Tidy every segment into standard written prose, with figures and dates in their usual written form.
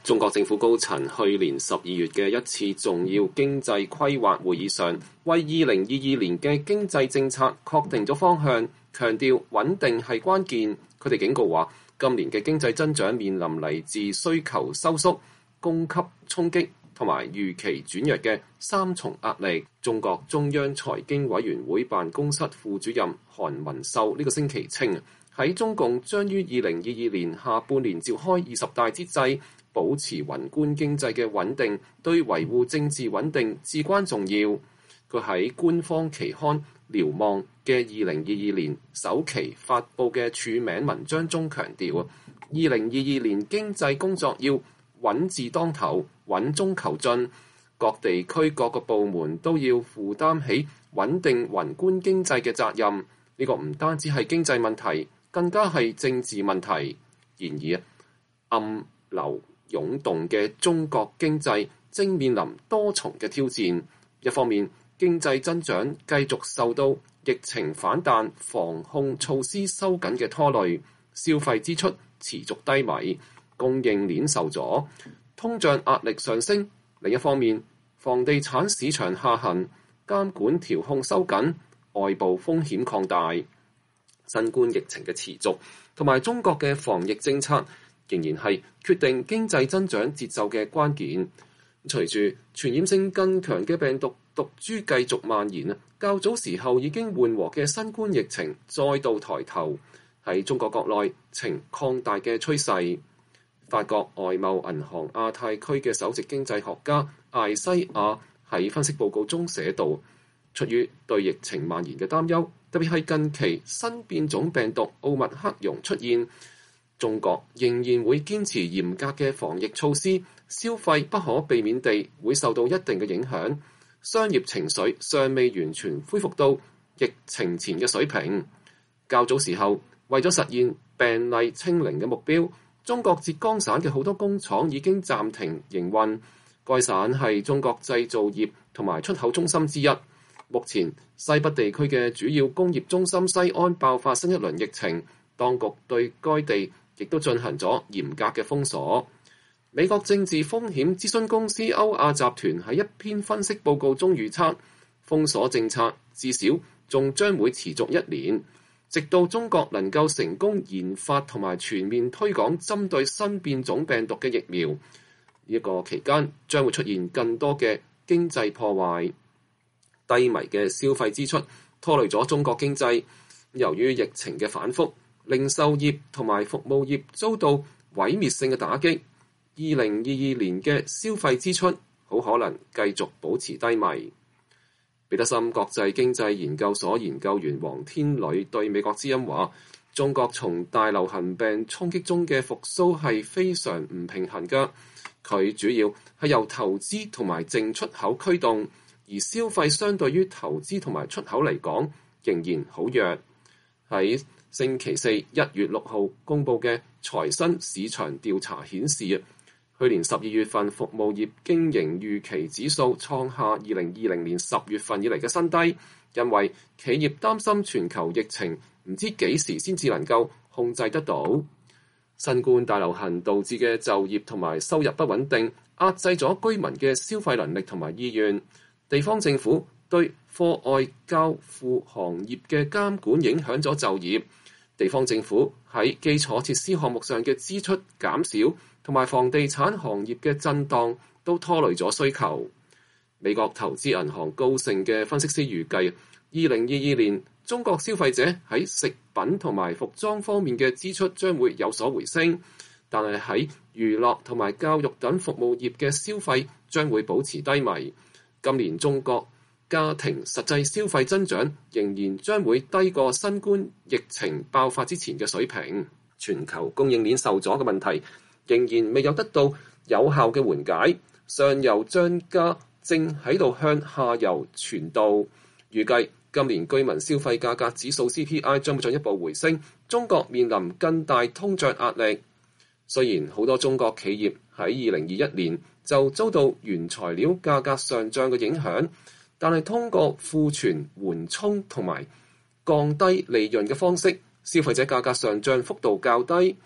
中國政府高層去年12月嘅一次重要經濟規劃會議上，為2022年嘅經濟政策確定咗方向，強調穩定係關鍵。佢哋警告話，今年嘅經濟增長面臨嚟自需求收縮、供給衝擊同埋預期轉弱嘅三重壓力。中國中央財經委員會辦公室副主任韓文秀呢個星期稱，喺中共將於2022年下半年召開20大之際，保持宏觀經濟嘅穩定，對維護政治穩定至關重要。佢喺官方期刊《瞭望》嘅2022年首期發布嘅署名文章中強調，2022年經濟工作要穩字當頭、穩中求進，各地區各個部門都要負擔起穩定宏觀經濟嘅責任。呢個唔單止係經濟問題，更加係政治問題。然而，暗流湧動嘅中國經濟正面臨多重嘅挑戰。一方面，經濟增長繼續受到疫情反彈、防控措施收緊嘅拖累，消費支出持續低迷，供應鏈受阻，通脹壓力上升。另一方面，房地產市場下行，監管調控收緊，外部風險擴大，新冠疫情嘅持續同埋中國嘅防疫政策仍然係決定經濟增長節奏嘅關鍵。隨住傳染性更強嘅病毒毒株繼續蔓延，較早時候已經緩和嘅新冠疫情再度抬頭，喺中國國內呈擴大嘅趨勢。法國外貿銀行亞太區嘅首席經濟學家艾西亞喺分析報告中寫道，出於對疫情蔓延嘅擔憂，特別係近期新變種病毒奧密克戎出現，中國仍然會堅持嚴格嘅防疫措施，消費不可避免地會受到一定嘅影響，商業情緒尚未完全恢復到疫情前嘅水平。較早時候，為咗實現病例清零嘅目標，中國浙江省嘅好多工廠已經暫停營運。該省係中國製造業同埋出口中心之一。目前西北地區嘅主要工業中心西安爆發新一輪疫情，當局對該地亦都進行咗嚴格嘅封鎖。美國政治風險諮詢公司歐亞集團喺一篇分析報告中預測，封鎖政策至少仲將會持續1年，直到中國能夠成功研發同埋全面推廣針對新變種病毒嘅疫苗。呢個期間將會出現更多嘅經濟破壞，低迷嘅消費支出拖累咗中國經濟。由於疫情嘅反覆，零售業同埋服務業遭到毀滅性嘅打擊。2022年嘅消費支出好可能繼續保持低迷。彼得森國際經濟研究所研究員黃天磊對美國之音話，中國從大流行病衝擊中嘅復甦係非常唔平衡㗎。佢主要係由投資同埋淨出口驅動，而消費相對於投資同埋出口嚟講仍然好弱。喺星期四1月6號公佈嘅財新市場調查顯示，去年12月份服務業經營預期指數創下2020年10月份以嚟嘅新低，因為企業擔心全球疫情唔知幾時先至能夠控制得到。新冠大流行導致嘅就業同埋收入不穩定，壓制咗居民嘅消費能力同埋意願。地方政府對課外交付行業嘅監管影響咗就業。地方政府喺基礎設施項目上嘅支出減少，同埋房地產行業嘅震盪都拖累咗需求。美國投資銀行高盛嘅分析師預計，2022年中國消費者喺食品同埋服裝方面嘅支出將會有所回升，但係喺娛樂同埋教育等服務業嘅消費將會保持低迷。今年中國家庭實際消費增長仍然將會低過新冠疫情爆發之前嘅水平。全球供應鏈受阻嘅問題仍然未有得到有效嘅緩解，上游漲價正喺度向下游傳導。預計今年居民消費價格指數 CPI 將會進一步回升，中國面臨更大通脹壓力。雖然好多中國企業喺2021年就遭到原材料價格上漲嘅影響，但係通過庫存緩衝同埋降低利潤嘅方式，消費者價格上漲幅度較低。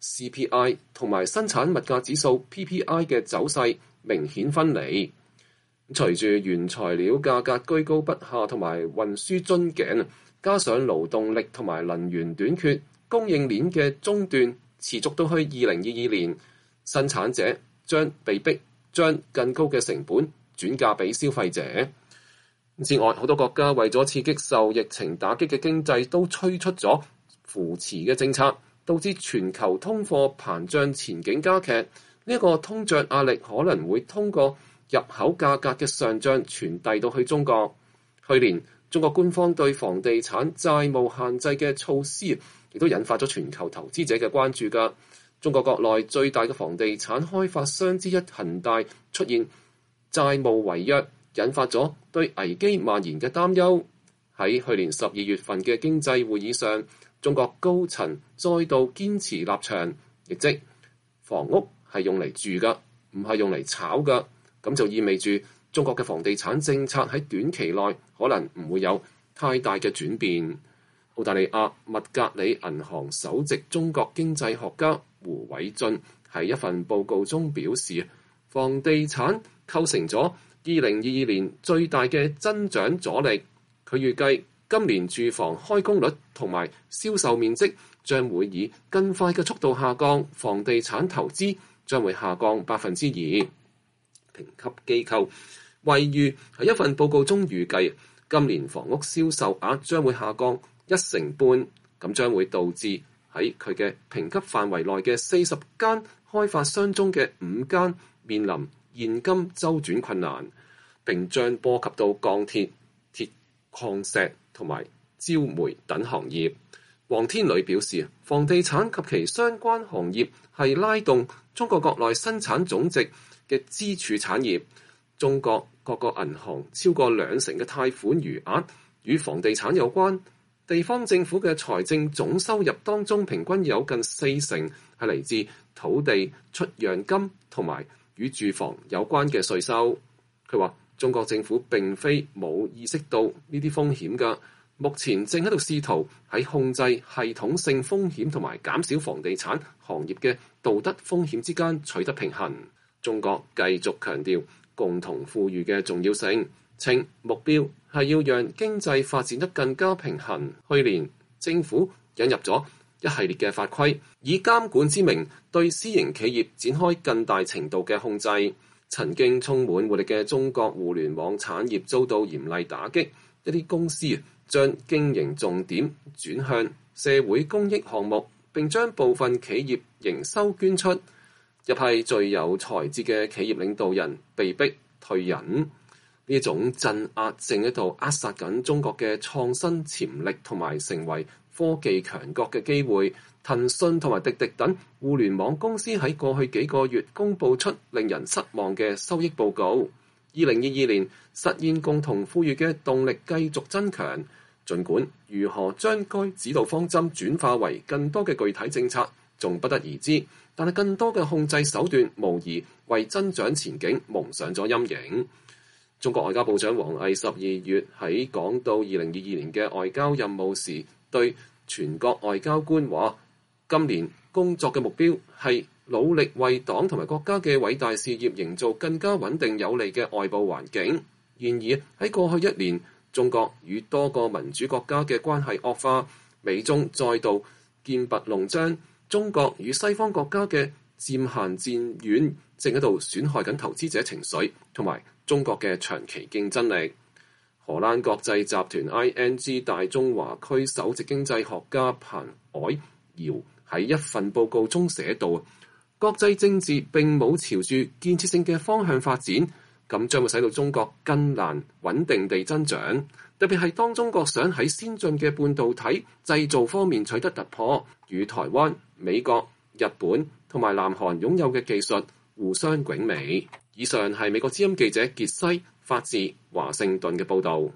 CPI 同埋生產物價指數 PPI 嘅走勢明顯分離。隨住原材料價格居高不下同埋運輸樽頸，加上勞動力同埋能源短缺，供應鏈嘅中斷持續到去2022年，生產者將被迫將更高嘅成本轉嫁俾消費者。之外，好多國家為咗刺激受疫情打擊嘅經濟，都推出咗扶持嘅政策，導致全球通貨膨脹前景加劇。呢個通脹壓力可能會通過入口價格嘅上漲傳遞到去中國。去年中國官方對房地產債務限制嘅措施，亦都引發咗全球投資者嘅關注㗎。中國國內最大嘅房地產開發商之一恒大出現債務違約，引發咗對危機蔓延嘅擔憂。喺去年12月份嘅經濟會議上，中國高層再度堅持立場，亦即房屋係用嚟住㗎，唔係用嚟炒㗎。咁就意味住中國嘅房地產政策喺短期內可能唔會有太大嘅轉變。澳大利亞麥格里銀行首席中國經濟學家胡偉俊喺一份報告中表示，房地產構成咗2022年最大嘅增長阻力。佢預計今年住房開工率同埋銷售面積將會以更快嘅速度下降，房地產投資將會下降2%。評級機構惠譽喺一份報告中預計，今年房屋銷售額將會下降1.5%，咁將會導致喺佢嘅評級範圍內嘅40間開發商中嘅5間面臨現金周轉困難，並將波及到鋼鐵、鐵礦石同埋焦煤等行業。黃天磊表示，房地產及其相關行業係拉動中國國內生產總值嘅支柱產業。中國各個銀行超過20%嘅貸款餘額與房地產有關，地方政府嘅財政總收入當中平均有近40%係嚟自土地出讓金同埋與住房有關嘅稅收。佢話中國政府並非冇意識到呢啲風險㗎，目前正喺度試圖喺控制系統性風險同埋減少房地產行業嘅道德風險之間取得平衡。中國繼續強調共同富裕嘅重要性，稱目標係要讓經濟發展得更加平衡。去年政府引入咗一系列嘅法規，以監管之名對私營企業展開更大程度嘅控制。曾經充滿活力嘅中國互聯網產業遭到嚴厲打擊，一啲公司將經營重點轉向社會公益項目，並將部分企業營收捐出。一批最有才智嘅企業領導人被迫退隱，呢種鎮壓正喺度扼殺緊中國嘅創新潛力同埋成為科技強國嘅機會。騰訊同埋滴滴等互聯網公司喺過去幾個月公佈出令人失望嘅收益報告。2022年實現共同富裕嘅動力繼續增強，儘管如何將該指導方針轉化為更多嘅具體政策仲不得而知，但係更多嘅控制手段無疑為增長前景蒙上咗陰影。中國外交部長王毅12月喺講到2022年嘅外交任務時，對全國外交官話：今年工作嘅目標係努力為黨同埋國家嘅偉大事業營造更加穩定有利嘅外部環境。然而喺過去1年，中國與多個民主國家嘅關係惡化，美中再度劍拔弩張，中國與西方國家嘅漸行漸遠，正喺度損害緊投資者情緒同埋中國嘅長期競爭力。荷蘭國際集團 ING 大中華區首席經濟學家彭藹堯喺一份報告中寫道：國際政治並冇朝住建設性嘅方向發展，咁將會使到中國更難穩定地增長。特別係當中國想喺先進嘅半導體製造方面取得突破，與台灣、美國、日本同埋南韓擁有嘅技術互相媲美。以上係美國之音記者傑西發自華盛頓嘅報導。